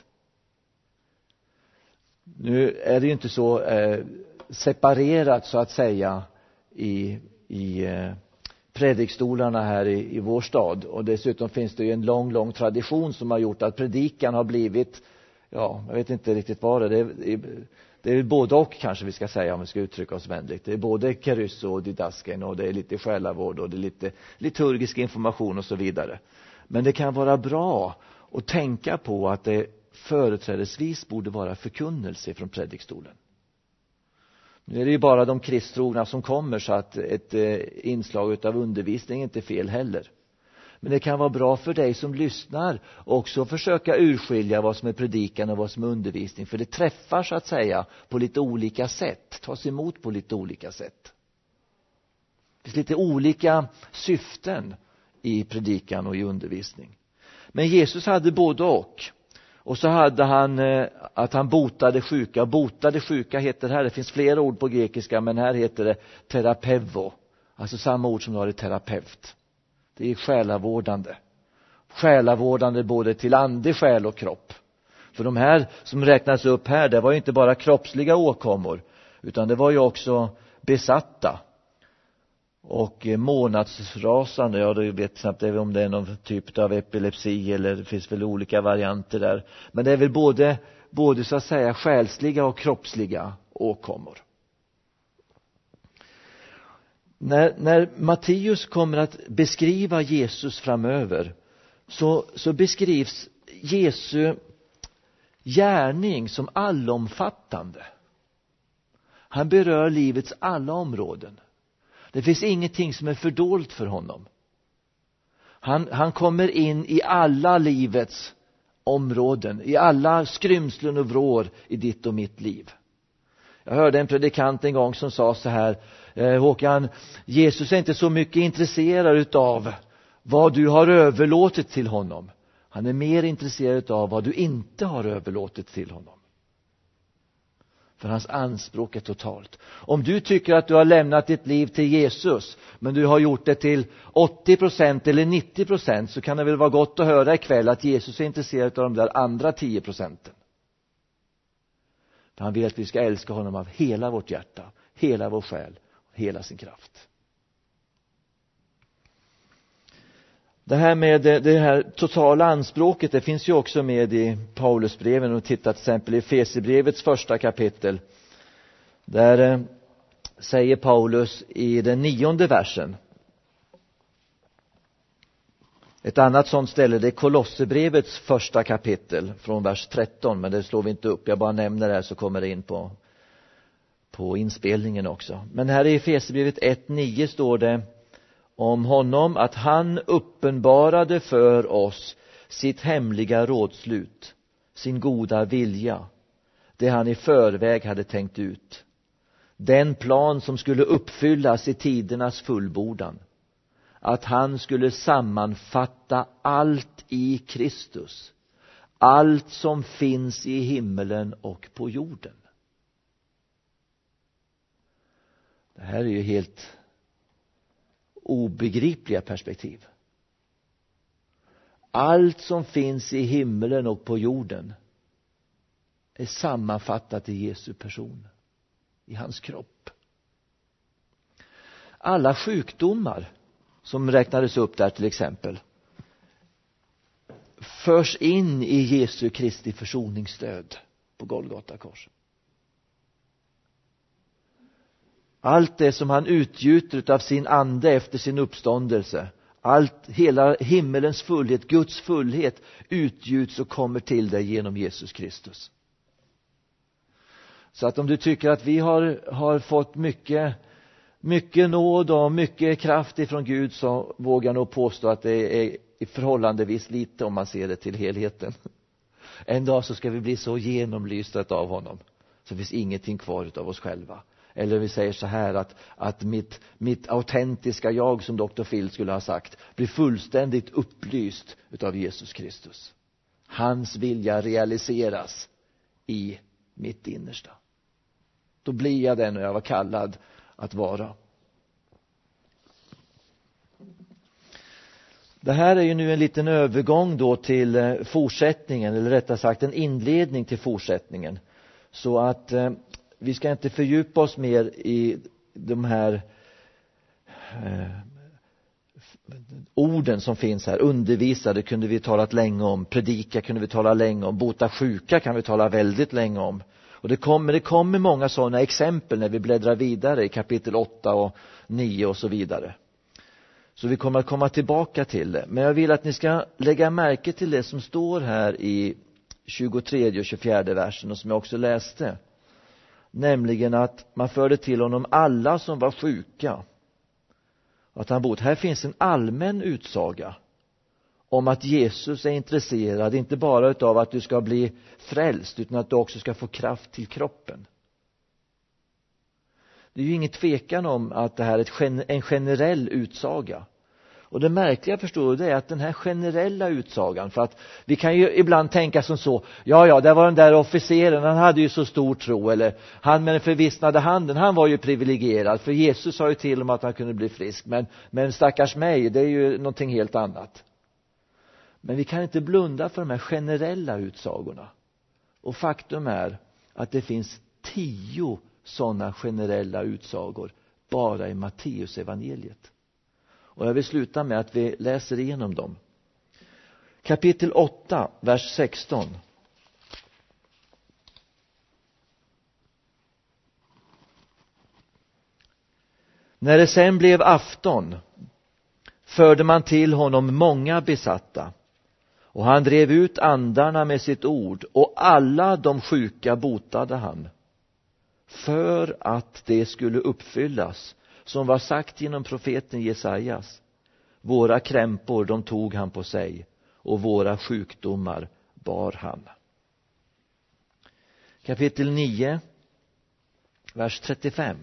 Nu är det ju inte så eh, separerat så att säga i, i eh, predikstolarna här i, i vår stad. Och dessutom finns det ju en lång, lång tradition som har gjort att predikan har blivit, ja, jag vet inte riktigt vad det är. Det är, det är både och kanske vi ska säga, om vi ska uttrycka oss vänligt. Det är både kerysso och didasken, och det är lite själavård och det är lite liturgisk information och så vidare. Men det kan vara bra att tänka på att det företrädesvis borde vara förkunnelse från predikstolen. Nu är det ju bara de kristtrogna som kommer, så att ett eh, inslag av undervisning är inte fel heller. Men det kan vara bra för dig som lyssnar också att försöka urskilja vad som är predikan och vad som är undervisning. För det träffar så att säga på lite olika sätt. Tas emot på lite olika sätt. Det finns lite olika syften i predikan och i undervisning. Men Jesus hade både och. Och så hade han eh, att han botade sjuka. Botade sjuka heter här. Det finns flera ord på grekiska, men här heter det terapeuo. Alltså samma ord som du har i terapeut. Det är själavårdande. Själavårdande både till ande, själ och kropp. För de här som räknas upp här, det var ju inte bara kroppsliga åkommor, utan det var ju också besatta. Och månadsrasande, ja, du vet knappt om det är någon typ av epilepsi eller det finns väl olika varianter där. Men det är väl både, både så att säga själsliga och kroppsliga åkommor. När, när Matteus kommer att beskriva Jesus framöver så, så beskrivs Jesu gärning som allomfattande. Han berör livets alla områden. Det finns ingenting som är fördolt för honom. Han, han kommer in i alla livets områden, i alla skrymslen och vrår i ditt och mitt liv. Jag hörde en predikant en gång som sa så här: eh, Håkan, Jesus är inte så mycket intresserad utav vad du har överlåtit till honom. Han är mer intresserad av vad du inte har överlåtit till honom. För hans anspråk är totalt. Om du tycker att du har lämnat ditt liv till Jesus, men du har gjort det till åttio procent eller nittio procent, så kan det väl vara gott att höra ikväll att Jesus är intresserad av de där andra tio procenten. För han vill att vi ska älska honom av hela vårt hjärta, hela vår själ, hela sin kraft. Det här med det, det här totala anspråket, det finns ju också med i Paulusbreven. Och titta till exempel i Efesierbrevets första kapitel. Där eh, säger Paulus i den nionde versen. Ett annat sånt ställe, det är Kolosserbrevets första kapitel från vers tretton. Men det slår vi inte upp, jag bara nämner det här så kommer det in på, på inspelningen också. Men här i Efesierbrevet ett nio står det om honom att han uppenbarade för oss sitt hemliga rådslut, sin goda vilja, det han i förväg hade tänkt ut. Den plan som skulle uppfyllas i tidernas fullbordan. Att han skulle sammanfatta allt i Kristus. Allt som finns i himmelen och på jorden. Det här är ju helt obegripliga perspektiv. Allt som finns i himmelen och på jorden är sammanfattat i Jesu person, i hans kropp. Alla sjukdomar som räknades upp där till exempel förs in i Jesu Kristi försoningsstöd på Golgata kors. Allt det som han utgjuter av sin ande efter sin uppståndelse, allt, hela himmelens fullhet, Guds fullhet utgjuts och kommer till dig genom Jesus Kristus. Så att om du tycker att vi har, har fått mycket, mycket nåd och mycket kraft ifrån Gud, så vågar jag nog påstå att det är förhållandevis lite om man ser det till helheten. En dag så ska vi bli så genomlysta av honom så det finns ingenting kvar av oss själva. Eller vi säger så här att, att mitt, mitt autentiska jag, som doktor Phil skulle ha sagt, blir fullständigt upplyst utav Jesus Kristus. Hans vilja realiseras i mitt innersta. Då blir jag den och jag var kallad att vara. Det här är ju nu en liten övergång då till fortsättningen, eller rättare sagt en inledning till fortsättningen. Så att eh, vi ska inte fördjupa oss mer i de här eh, orden som finns här. Undervisa, det kunde vi talat länge om. Predika kunde vi tala länge om. Bota sjuka kan vi tala väldigt länge om. Och det kommer, det kommer många sådana exempel när vi bläddrar vidare i kapitel åtta och nio och så vidare. Så vi kommer att komma tillbaka till det. Men jag vill att ni ska lägga märke till det som står här i tjugotredje och tjugofjärde versen och som jag också läste. Nämligen att man förde till honom alla som var sjuka. Att han bott. Här finns en allmän utsaga om att Jesus är intresserad inte bara av att du ska bli frälst, utan att du också ska få kraft till kroppen. Det är ju ingen tvekan om att det här är ett, en generell utsaga. Och det märkliga, förstår du, det är att den här generella utsagan, för att vi kan ju ibland tänka som så, ja ja, det var den där officeren, han hade ju så stor tro, eller han med den förvissnade handen, han var ju privilegierad, för Jesus sa ju till om att han kunde bli frisk, men, men stackars mig, det är ju någonting helt annat. Men vi kan inte blunda för de här generella utsagorna. Och faktum är att det finns tio sådana generella utsagor bara i Matteus evangeliet. Och jag vill sluta med att vi läser igenom dem. Kapitel åtta, vers sexton. När det sen blev afton förde man till honom många besatta, och han drev ut andarna med sitt ord, och alla de sjuka botade han, för att det skulle uppfyllas som var sagt genom profeten Jesajas. Våra krämpor de tog han på sig, och våra sjukdomar bar han. Kapitel nio, vers trettiofem.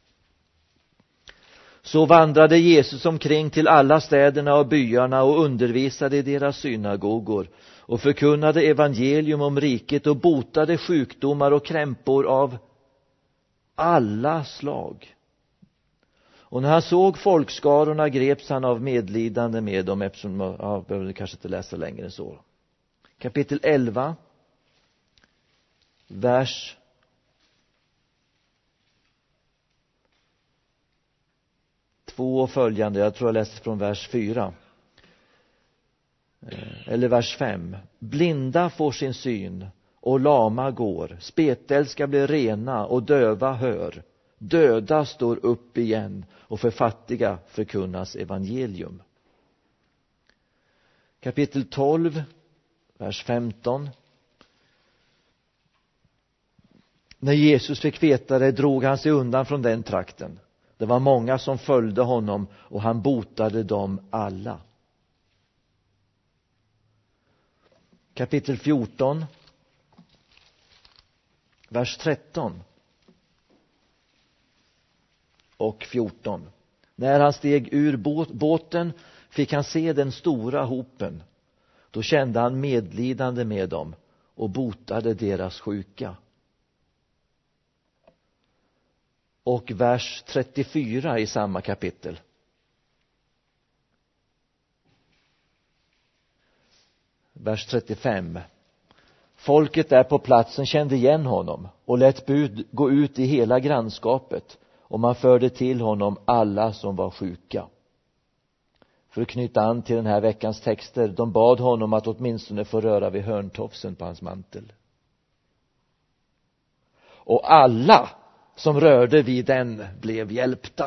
Så vandrade Jesus omkring till alla städerna och byarna och undervisade i deras synagogor och förkunnade evangelium om riket och botade sjukdomar och krämpor av alla slag. Och när han såg folkskarorna greps han av medlidande med dem, eftersom, ja, behöver kanske inte läsa längre än så. Kapitel elva, vers två och följande, jag tror jag läste från vers fyra. Eller vers fem. Blinda får sin syn och lama går, spetälska blir rena och döva hör. Döda står upp igen och för fattiga förkunnas evangelium. Kapitel tolv, vers femton. När Jesus fick veta det drog han sig undan från den trakten. Det var många som följde honom och han botade dem alla. Kapitel fjorton, vers tretton och fjorton. När han steg ur båten fick han se den stora hopen. Då kände han medlidande med dem och botade deras sjuka. Och vers trettiofyra i samma kapitel. Vers trettiofem. Folket där på platsen kände igen honom och lät bud gå ut i hela grannskapet, och man förde till honom alla som var sjuka. För att knyta an till den här veckans texter, de bad honom att åtminstone få röra vid hörntofsen på hans mantel. Och alla som rörde vid den blev hjälpta.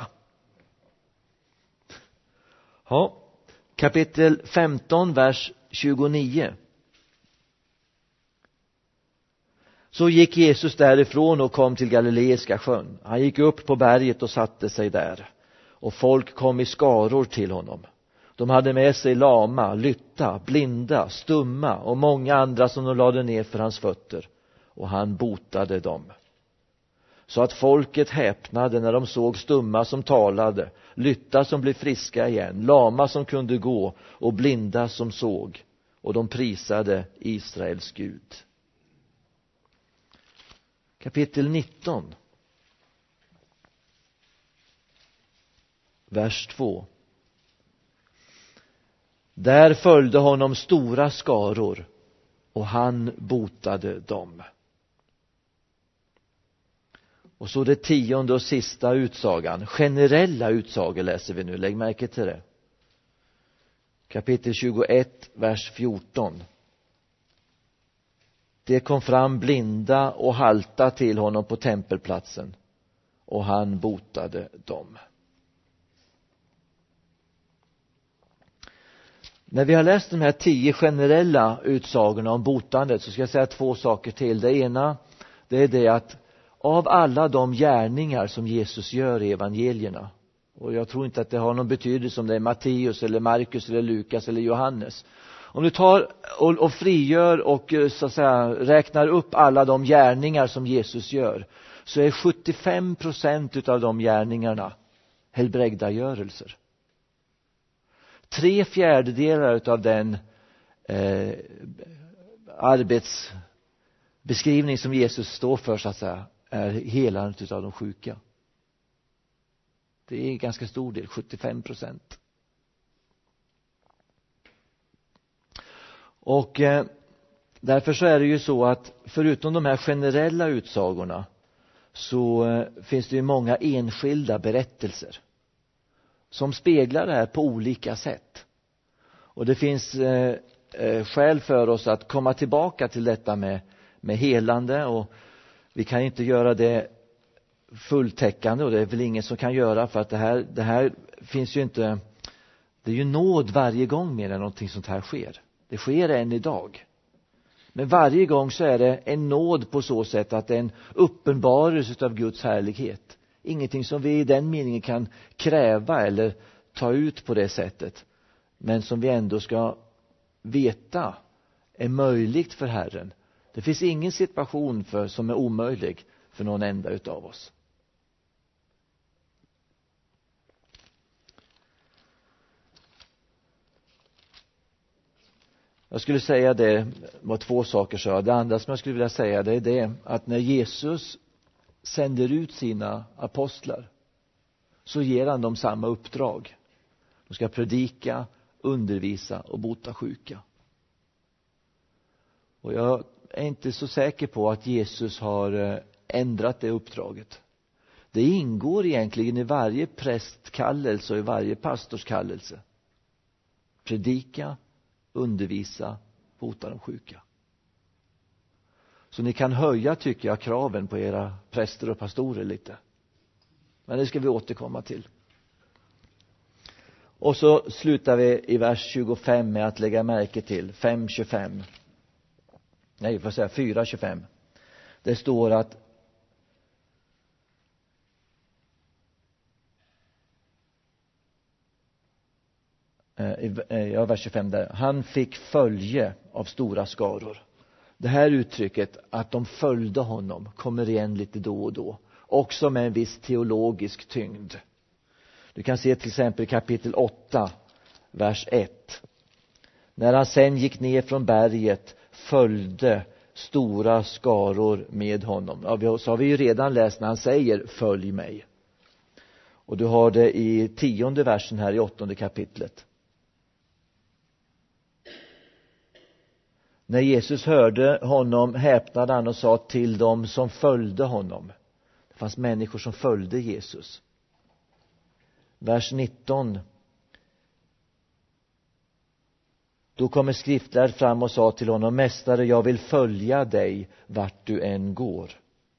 Ja, kapitel femton, vers tjugonio. Så gick Jesus därifrån och kom till Galileiska sjön. Han gick upp på berget och satte sig där. Och folk kom i skaror till honom. De hade med sig lama, lytta, blinda, stumma och många andra som de lade ner för hans fötter. Och han botade dem. Så att folket häpnade när de såg stumma som talade, lytta som blev friska igen, lama som kunde gå och blinda som såg. Och de prisade Israels Gud. Kapitel nitton, vers två. Där följde honom stora skaror och han botade dem. Och så det tionde och sista utsagan, generella utsagor läser vi nu, lägg märke till det. Kapitel tjugoett, vers fjorton. Det kom fram blinda och halta till honom på tempelplatsen, och han botade dem. När vi har läst de här tio generella utsagorna om botandet, så ska jag säga två saker till. Det ena, det är det att av alla de gärningar som Jesus gör i evangelierna, Och jag tror inte att det har någon betydelse om det är Matteus eller Markus eller Lukas eller Johannes. Om du tar och, och frigör och så att säga räknar upp alla de gärningar som Jesus gör, så är sjuttiofem procent av de gärningarna helbrägdagörelser. Tre fjärdedelar av den eh, arbetsbeskrivning som Jesus står för, så att säga, är helandet av de sjuka. Det är ganska stor del, sjuttiofem procent. Och eh, därför så är det ju så att förutom de här generella utsagorna så eh, finns det ju många enskilda berättelser som speglar det här på olika sätt. Och det finns eh, eh, skäl för oss att komma tillbaka till detta med, med helande, och vi kan inte göra det fulltäckande, och det är väl ingen som kan göra, för att det här, det här finns ju inte, det är ju nåd varje gång mer än någonting sånt här sker. Det sker än idag. Men varje gång så är det en nåd på så sätt att det är en uppenbarelse av Guds härlighet. Ingenting som vi i den meningen kan kräva eller ta ut på det sättet, men som vi ändå ska veta är möjligt för Herren. Det finns ingen situation för, som är omöjlig för någon enda utav oss. Jag skulle säga det var två saker så. Det andra som jag skulle vilja säga, det är det att när Jesus sänder ut sina apostlar så ger han dem samma uppdrag. De ska predika, undervisa och bota sjuka. Och jag är inte så säker på att Jesus har ändrat det uppdraget. Det ingår egentligen i varje prästkallelse och i varje pastorskallelse. Predika, undervisa, bota de sjuka. Så ni kan höja, tycker jag, kraven på era präster och pastorer lite. Men det ska vi återkomma till. Och så slutar vi i vers tjugofem med att lägga märke till fem tjugofem. Nej, jag får säga fyra tjugofem. Det står att ja, vers tjugofem där. Han fick följe av stora skaror. Det här uttrycket att de följde honom kommer igen lite då och då. Också med en viss teologisk tyngd. Du kan se till exempel kapitel åtta, vers ett. När han sen gick ner från berget följde stora skaror med honom. Ja, så har vi ju redan läst när han säger följ mig. Och du har det i tionde versen här i åttonde kapitlet. När Jesus hörde honom häpnade han och sa till dem som följde honom. Det fanns människor som följde Jesus. Vers nitton. Då kommer skriftlärd fram och sa till honom: Mästare, jag vill följa dig vart du än går.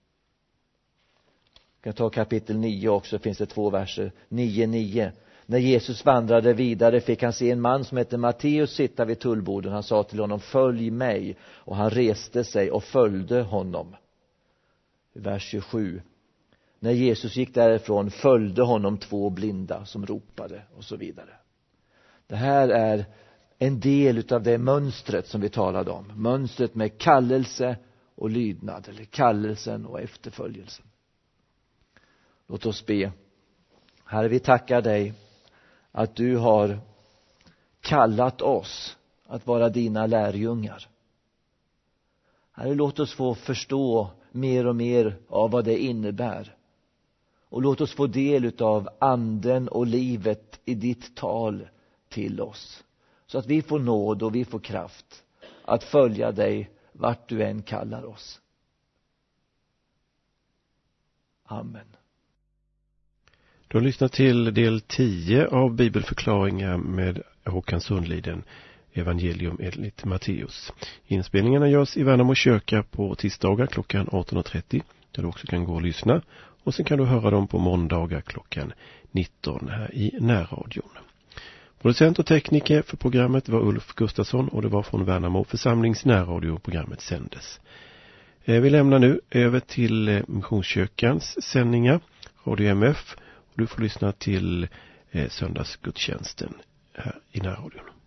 Jag kan ta kapitel nio också, finns det två verser. nio nio. När Jesus vandrade vidare fick han se en man som hette Matteus sitta vid tullborden. Han sa till honom: följ mig. Och han reste sig och följde honom. Vers tjugosju. När Jesus gick därifrån följde honom två blinda som ropade, och så vidare. Det här är en del utav det mönstret som vi talade om. Mönstret med kallelse och lydnad, eller kallelsen och efterföljelsen. Låt oss be. Herre, vi tackar dig att du har kallat oss att vara dina lärjungar. Herre, låt oss få förstå mer och mer av vad det innebär. Och låt oss få del av anden och livet i ditt tal till oss. Så att vi får nåd och vi får kraft att följa dig vart du än kallar oss. Amen. Du har lyssnat till del tio av bibelförklaringar med Håkan Sundliden, Evangelium enligt Matteus. Inspelningarna görs i Värnamo kyrka på tisdagar klockan arton och trettio, där du också kan gå och lyssna. Och sen kan du höra dem på måndagar klockan nitton här i närradion. Producent och tekniker för programmet var Ulf Gustafsson, och det var från Värnamo församlings närradio programmet sändes. Vi lämnar nu över till Missionskyrkans sändningar, Radio M F. Du får lyssna till eh, söndagsgudstjänsten här i närradion.